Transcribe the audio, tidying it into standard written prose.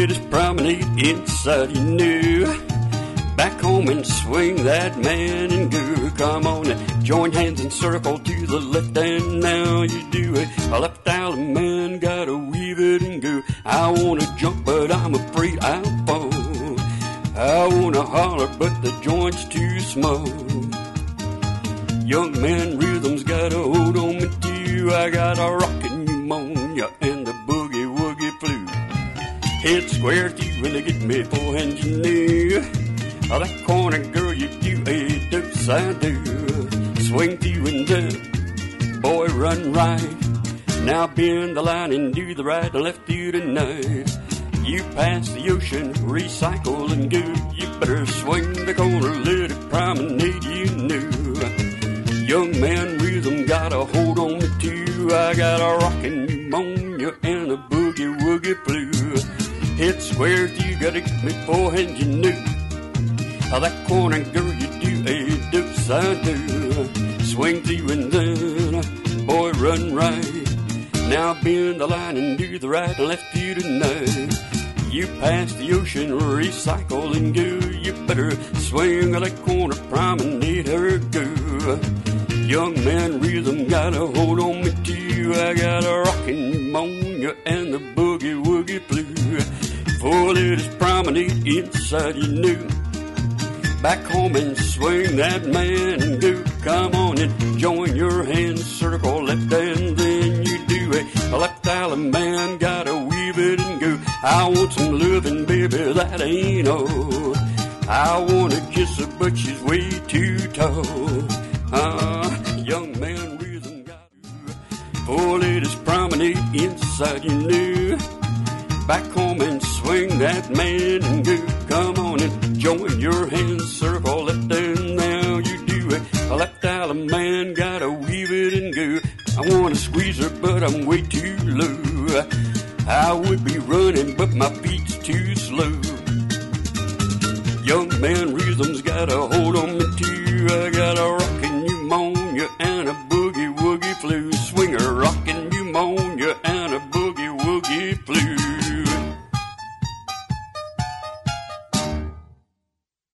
it is promenade inside your new. Back home and swing that man and go. Come on and join hands and circle to the left, and now you do it. A left island man gotta weave it and go. I wanna jump but I'm afraid I'll fall. I wanna holler but the joint's too small. Young man rhythm's got a hold on me too. I got a rockin' pneumonia and the boogie woogie flu. Head square through when they get me full engineer. That corner girl, you do a dose I do. Swing through and down, boy run right. Now bend the line and do the right and left through tonight. You pass the ocean, recycle and go. You better swing the corner, let it promenade you new. Young man rhythm got a hold on me too. I got a rockin' pneumonia and a boogie woogie flu. Head square, you gotta get me forehand, you knew. That corner girl, you do a dose I do. Swing through and down, boy run right. Now bend the line and do the right and left you tonight. You pass the ocean, recycle and go. You better swing that corner, promenade her go. Young man rhythm got a hold on me too. I got a rockin' pneumonia and the boogie woogie flu. 4 ladies promenade inside your new. Back home and swing that man and go. Come on and join your hands, circle left and then you do it. A left island man gotta weave it and go. I want some loving, baby, that ain't all. I wanna kiss her, but she's way too tall. Young man rhythm got 4 ladies promenade inside your new. Back home and swing that man and go. Come on and join your hands, circle left and now you do it. A left island man gotta weave it and go. I wanna squeeze her but I'm way too low. I would be running but my feet's too slow. Young man rhythm's got a hold on me too. I got a